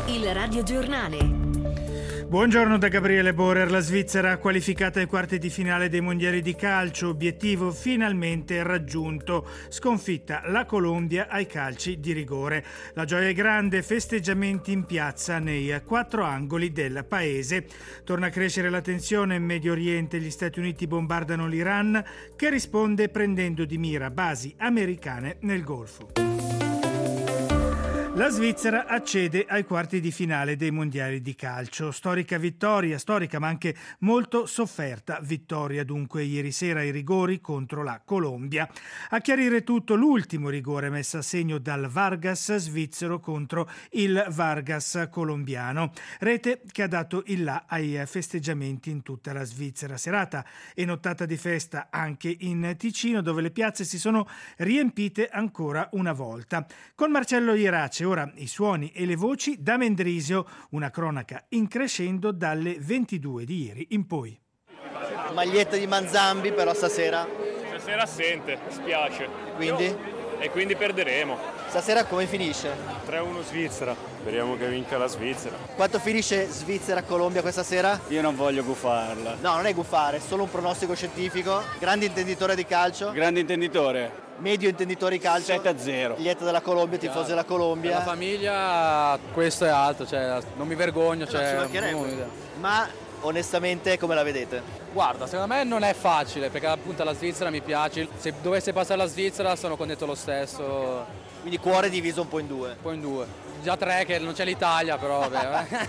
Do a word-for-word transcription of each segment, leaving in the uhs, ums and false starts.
Il radiogiornale. Buongiorno da Gabriele Borer. La Svizzera qualificata ai quarti di finale dei mondiali di calcio, obiettivo finalmente raggiunto. Sconfitta la Colombia ai calci di rigore. La gioia è grande, festeggiamenti in piazza nei quattro angoli del paese. Torna a crescere la tensione in Medio Oriente, gli Stati Uniti bombardano l'Iran che risponde prendendo di mira basi americane nel Golfo. La Svizzera accede ai quarti di finale dei mondiali di calcio. Storica vittoria, storica ma anche molto sofferta vittoria dunque ieri sera ai rigori contro la Colombia. A chiarire tutto l'ultimo rigore messo a segno dal Vargas svizzero contro il Vargas colombiano. Rete che ha dato il là ai festeggiamenti in tutta la Svizzera. Serata e nottata di festa anche in Ticino, dove le piazze si sono riempite ancora una volta. Con Marcello Ierace ora i suoni e le voci da Mendrisio, una cronaca in crescendo dalle ventidue di ieri in poi. Maglietta di Manzambi però stasera? Stasera assente, spiace. Quindi? E quindi perderemo. Stasera come finisce? tre a uno Svizzera, speriamo che vinca la Svizzera. Quanto finisce Svizzera-Colombia questa sera? Io non voglio guffarla. No, non è guffare, è solo un pronostico scientifico. Grande intenditore di calcio? Grande intenditore. Medio intenditore di calcio? sette a zero. Lieto della Colombia, tifoso della Colombia. La famiglia, questo è alto, cioè, non mi vergogno. No, cioè, ci mancherebbe. Ma onestamente come la vedete? Guarda, secondo me non è facile perché appunto la Svizzera mi piace. Se dovesse passare la Svizzera sono contento lo stesso. Quindi cuore diviso un po' in due? Un po' in due. Già tre che non c'è l'Italia però vabbè.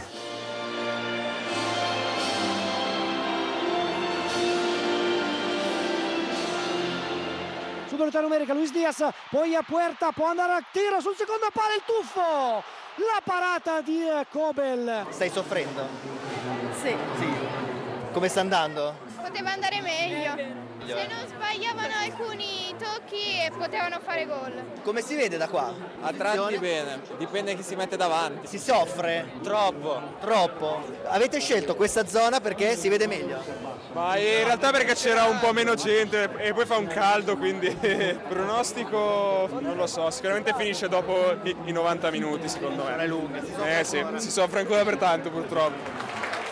Superiorità numerica, Luis Diaz, poi a Puerta, può andare a tiro sul secondo palo, il tuffo! La parata di Kobel. Stai soffrendo? Sì. Sì. Come sta andando? Poteva andare meglio. Se non sbagliavano alcuni tocchi e potevano fare gol. Come si vede da qua? A tratti bene, dipende chi si mette davanti. Si soffre? Troppo. Troppo. Avete scelto questa zona perché si vede meglio? Ma in realtà perché c'era un po' meno gente e poi fa un caldo, quindi pronostico non lo so, sicuramente finisce dopo i, i novanta minuti secondo me. Sono lunghe. Si eh sì, si soffre ancora per tanto purtroppo.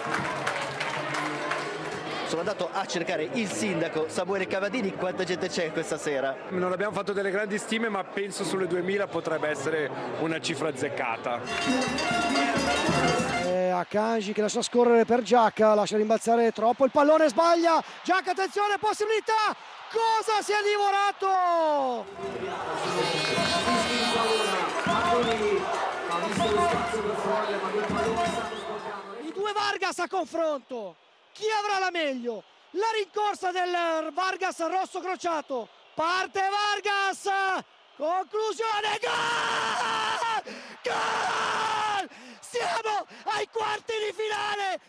Sono andato a cercare il sindaco Samuele Cavadini. Quanta gente c'è questa sera? Non abbiamo fatto delle grandi stime, ma penso sulle duemila potrebbe essere una cifra azzeccata. E Akanji che lascia scorrere per Giacca, lascia rimbalzare troppo, il pallone sbaglia. Giacca, attenzione, possibilità. Cosa si è divorato? I due Vargas a confronto. Chi avrà la meglio? La rincorsa del Vargas rosso crociato. Parte Vargas. Conclusione. Gol! Gol! Siamo ai quarti di finale.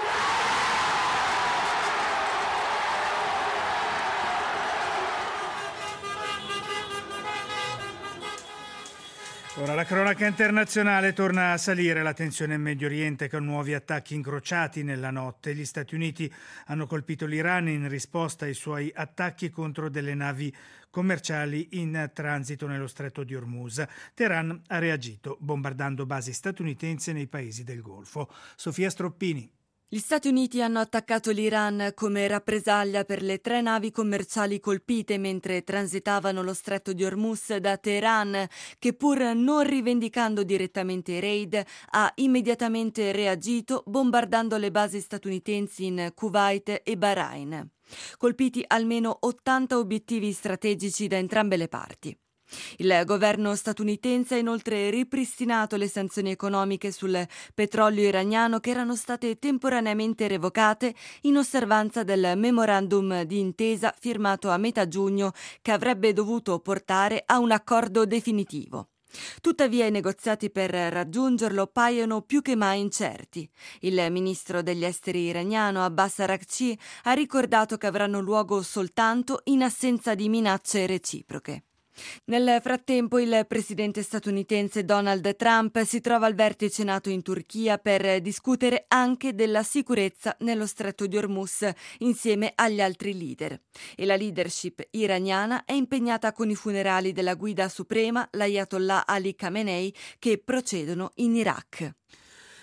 Ora la cronaca internazionale, torna a salire la tensione in Medio Oriente con nuovi attacchi incrociati nella notte. Gli Stati Uniti hanno colpito l'Iran in risposta ai suoi attacchi contro delle navi commerciali in transito nello stretto di Hormuz. Teheran ha reagito bombardando basi statunitensi nei paesi del Golfo. Sofia Stroppini. Gli Stati Uniti hanno attaccato l'Iran come rappresaglia per le tre navi commerciali colpite mentre transitavano lo stretto di Hormuz da Teheran, che pur non rivendicando direttamente i raid, ha immediatamente reagito bombardando le basi statunitensi in Kuwait e Bahrain. Colpiti almeno ottanta obiettivi strategici da entrambe le parti. Il governo statunitense ha inoltre ripristinato le sanzioni economiche sul petrolio iraniano che erano state temporaneamente revocate in osservanza del memorandum di intesa firmato a metà giugno che avrebbe dovuto portare a un accordo definitivo. Tuttavia i negoziati per raggiungerlo paiono più che mai incerti. Il ministro degli esteri iraniano Abbas Araghchi ha ricordato che avranno luogo soltanto in assenza di minacce reciproche. Nel frattempo il presidente statunitense Donald Trump si trova al vertice NATO in Turchia per discutere anche della sicurezza nello stretto di Hormuz insieme agli altri leader. E la leadership iraniana è impegnata con i funerali della guida suprema, l'Ayatollah Ali Khamenei, che procedono in Iraq.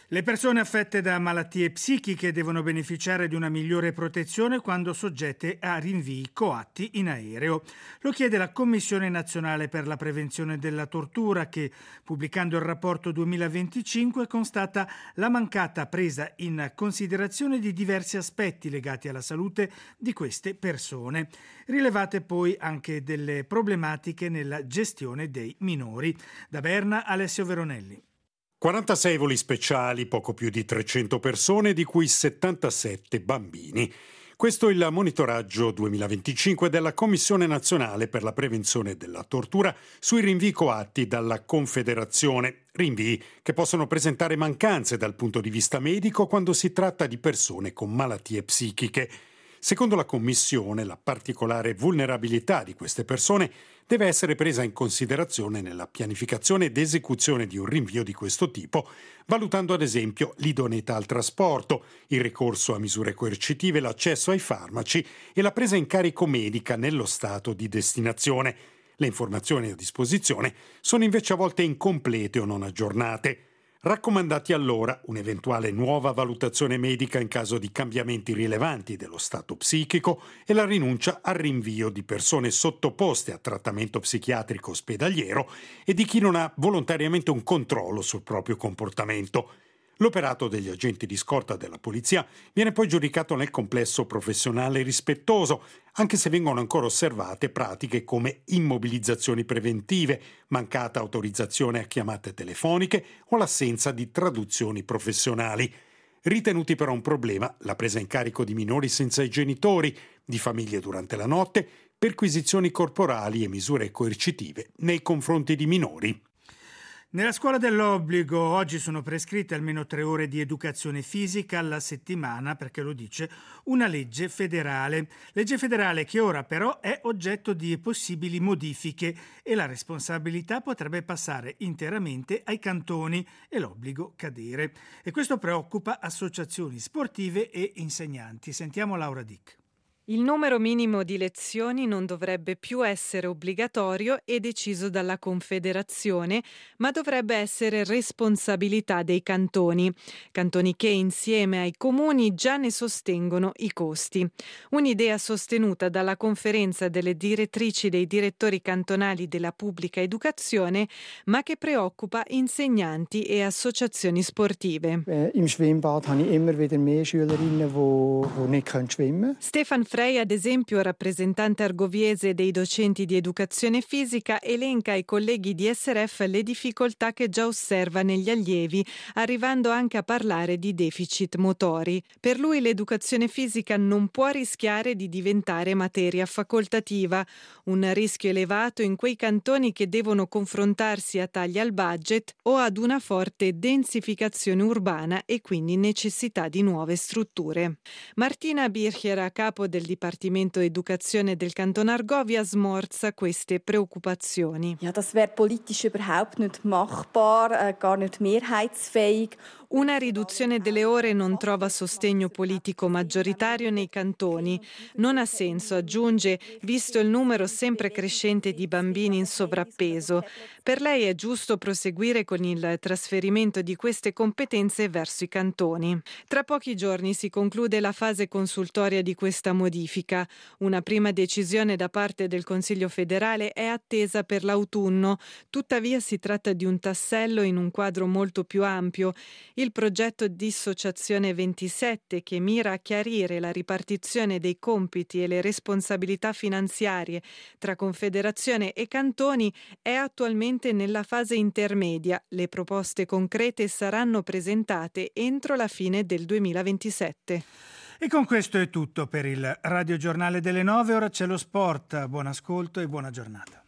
Le persone affette da malattie psichiche devono beneficiare di una migliore protezione quando soggette a rinvii coatti in aereo. Lo chiede la Commissione Nazionale per la Prevenzione della Tortura che, pubblicando il rapporto duemilaventicinque, constata la mancata presa in considerazione di diversi aspetti legati alla salute di queste persone. Rilevate poi anche delle problematiche nella gestione dei minori. Da Berna, Alessio Veronelli. quarantasei voli speciali, poco più di trecento persone, di cui settantasette bambini. Questo è il monitoraggio duemilaventicinque della Commissione Nazionale per la Prevenzione della Tortura sui rinvii coatti dalla Confederazione. Rinvii che possono presentare mancanze dal punto di vista medico quando si tratta di persone con malattie psichiche. Secondo la Commissione, la particolare vulnerabilità di queste persone deve essere presa in considerazione nella pianificazione ed esecuzione di un rinvio di questo tipo, valutando ad esempio l'idoneità al trasporto, il ricorso a misure coercitive, l'accesso ai farmaci e la presa in carico medica nello stato di destinazione. Le informazioni a disposizione sono invece a volte incomplete o non aggiornate. Raccomandati allora un'eventuale nuova valutazione medica in caso di cambiamenti rilevanti dello stato psichico e la rinuncia al rinvio di persone sottoposte a trattamento psichiatrico ospedaliero e di chi non ha volontariamente un controllo sul proprio comportamento. L'operato degli agenti di scorta della polizia viene poi giudicato nel complesso professionale rispettoso, anche se vengono ancora osservate pratiche come immobilizzazioni preventive, mancata autorizzazione a chiamate telefoniche o l'assenza di traduzioni professionali. Ritenuti però un problema la presa in carico di minori senza i genitori, di famiglie durante la notte, perquisizioni corporali e misure coercitive nei confronti di minori. Nella scuola dell'obbligo oggi sono prescritte almeno tre ore di educazione fisica alla settimana, perché lo dice una legge federale. Legge federale che ora però è oggetto di possibili modifiche e la responsabilità potrebbe passare interamente ai cantoni e l'obbligo cadere. E questo preoccupa associazioni sportive e insegnanti. Sentiamo Laura Dick. Il numero minimo di lezioni non dovrebbe più essere obbligatorio e deciso dalla Confederazione, ma dovrebbe essere responsabilità dei cantoni. Cantoni che insieme ai comuni già ne sostengono i costi. Un'idea sostenuta dalla Conferenza delle direttrici dei direttori cantonali della pubblica educazione, ma che preoccupa insegnanti e associazioni sportive. Eh, Im Schwimmbad habe ich immer wieder mehr Schülerinnen, die nicht schwimmen können. Stefan Frey, ad esempio, rappresentante argoviese dei docenti di educazione fisica, elenca ai colleghi di S R F le difficoltà che già osserva negli allievi, arrivando anche a parlare di deficit motori. Per lui l'educazione fisica non può rischiare di diventare materia facoltativa, un rischio elevato in quei cantoni che devono confrontarsi a tagli al budget o ad una forte densificazione urbana e quindi necessità di nuove strutture. Martina Bircher, a capo del Dipartimento Educazione del Canton Argovia, smorza queste preoccupazioni. Ja, das wäre politisch überhaupt nicht machbar, äh, gar nicht mehrheitsfähig. Una riduzione delle ore non trova sostegno politico maggioritario nei cantoni. Non ha senso, aggiunge, visto il numero sempre crescente di bambini in sovrappeso. Per lei è giusto proseguire con il trasferimento di queste competenze verso i cantoni. Tra pochi giorni si conclude la fase consultoria di questa modifica. Una prima decisione da parte del Consiglio federale è attesa per l'autunno. Tuttavia si tratta di un tassello in un quadro molto più ampio. Il progetto Dissociazione ventisette, che mira a chiarire la ripartizione dei compiti e le responsabilità finanziarie tra Confederazione e cantoni, è attualmente nella fase intermedia. Le proposte concrete saranno presentate entro la fine del duemilaventisette. E con questo è tutto per il Radio Giornale delle nove. Ora c'è lo sport. Buon ascolto e buona giornata.